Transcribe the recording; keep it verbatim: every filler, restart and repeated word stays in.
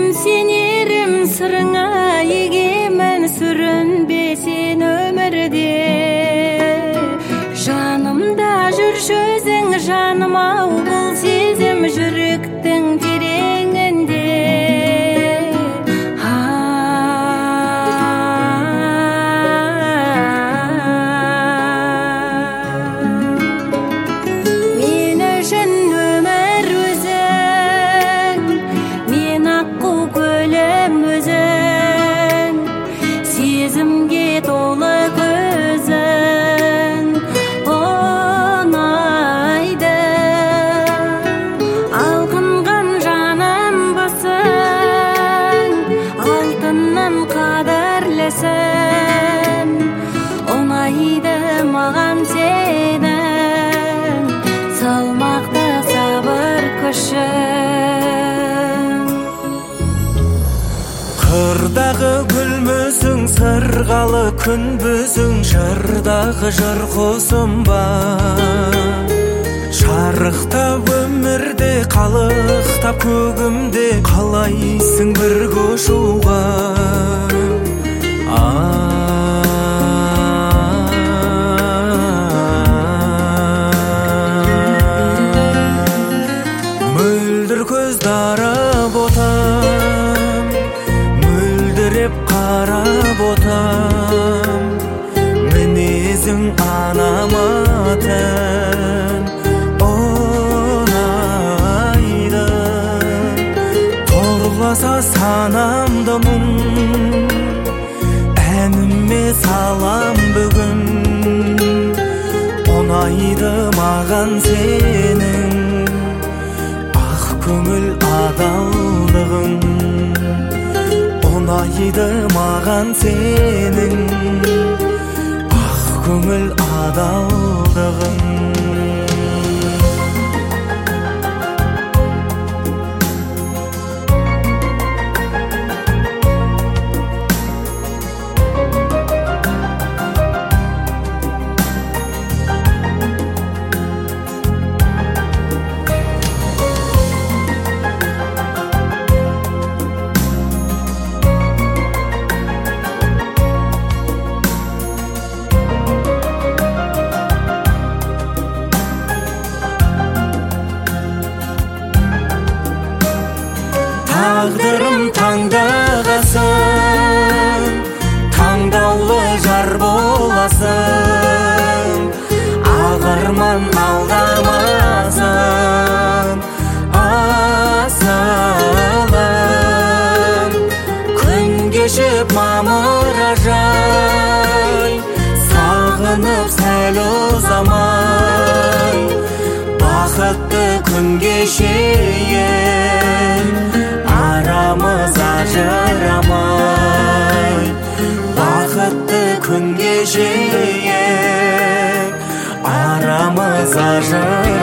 сенерім сырыңа, егемен сүрінбесен өмірде. Жанымда жүрші өзің жаныма, бұл сезім жүректің тереңінде. Мен үшін өмір өзің, мен аққу көлім өзің, сезімге толы көзің ұнайды. Алқынған жаным басың, алтыннан қадірлісің. Ұнайды маған сенің салмақты сабыр күшің. Қырдағы гүлмүсің, сырғалы күнбүсің, жырдағы жыр құсым бар. Шарықтап өмірде, қалықтап көгімде, қалайсың бірге ұшуға. Мөлдір көз дарып отам, мөлдіреп қарап отам. Мінезің анаматын ұнайды. Торласа санамды мұң, әніме салам бүгін. Ұнайды маған сенің ақ көңіл адалдығың. Ұнайды маған сенің ақ көңіл адалдығың. Тағдырым таңдағасың, таңдаулы жар боласың. Ағарман алдамасын, асылым. Күн кешіп мамыражай, сағынып сәл ұзамай. Бақытты күн кешейін, арамыз ажырамай. Бақытты күн кешейін, арамыз ажырамай.